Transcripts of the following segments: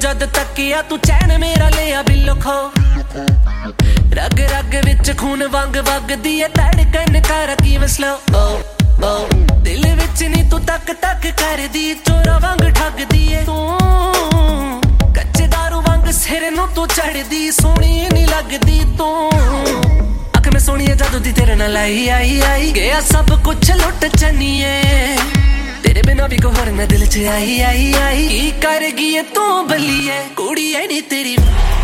जद तकिया तू चैन मेरा लिया बिल्लो खो रग रग विच खून वंग वगदी है धड़कन कर की वसलो ओ दिल विच नी तू तक तक कर दी चोरा वंग ठगदी है तू कच्चे दारू वंग सिर नू तू चढ़दी सोहनी नी लगदी तू अख में सोहनी जादू दी तेरे नाल आई आई आई गया सब कुछ लुट चनिए तेरे बिना भी कोई होर ना दिल च आई आई आई की करगी ये तू बलिए कुड़ी है नी तेरी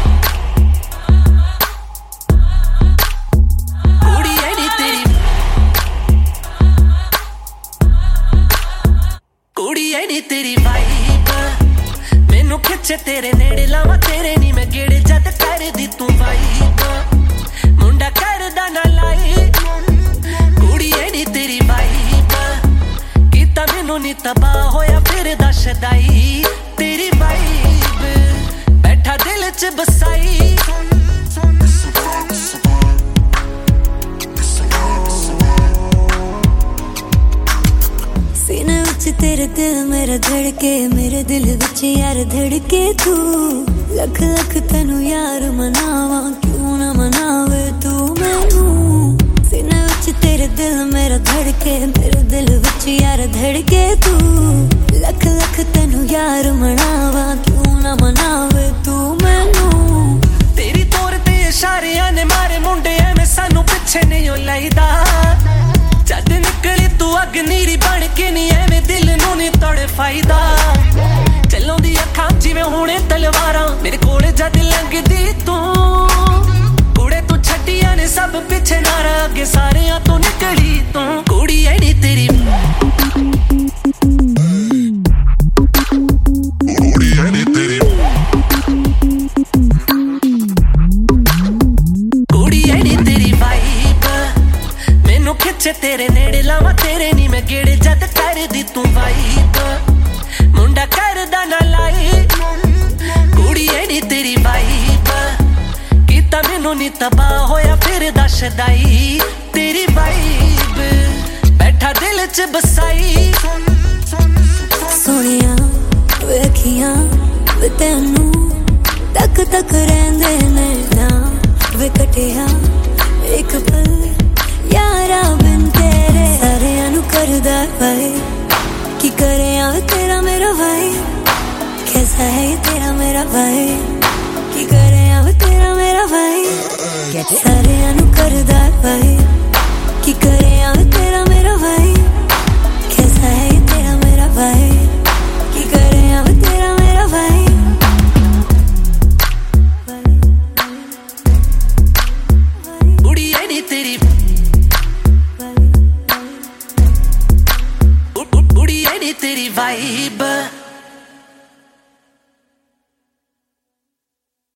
कुड़ी है नी तेरी कुड़ी है नी तेरी वाइब मैनू खिचे तेरे नेड़े लावा तेरे नी मैं गेड़े जद कर दी तू वाइब मुंडा करदा ना लाई कुड़ी है नी तेरी वाइब मैनू नी तबाह होया फिर दशदाई तेरी वाइब बैठा दिल च बसाई सीने विच तेरे दिल मेरा धड़के मेरे दिल विच यार धड़के तू लख लख तेनू यार मनावा क्यों ना मनावे तू मैनू सीने विच तेरे दिल मेरा धड़के मेरे दिल विच यार धड़के तू लख लख तेनू यार मनावा क्यों ना मनावे तू मैनू तेरी तौर ते इशारियां ने मारे मुंडे एवें सानू पिछे नहीं लाईदा जद निकली तू अग्नीरी बन के नी एवें दिल नू नी तोड़े फायदा चलों दी अखां जिवें हुणे तलवारां मेरे कोल जद लंघदी तू कुड़े तू छड्डियां ने सब पिछे नारा अगे सारियां तो निकली तू कुड़ी है नी तेरी कुड़ी है नी तेरी कुड़ी है नी तेरी वाइब मैनू खिचे तेरे नेड़े लावा तेरे नी मैं गेड़े जद कर दी तू वाइब मुंडा करदा ना लाई कुड़ी है नी तेरी वाइब कीता मैनू नी तबाह होया फिर दशदाई तेरी वाइब बैठा दिल च बसाई सोनिया वेखियां वे तेनू तक तक रहंदे ने ना वे कटिया एक पल यारा बिन तेरे सारियां नू करदा भाई की करे आ तेरा मेरा भाई कैसा है तेरा मेरा भाई की करे आ तेरा मेरा भाई सारियां नू करदा भाई की करे आ तेरा मेरा भाई कैसा है तेरा मेरा भाई की करे आ तेरा मेरा भाई कुड़ी है नी तेरी कुड़ी है नी तेरी वाइब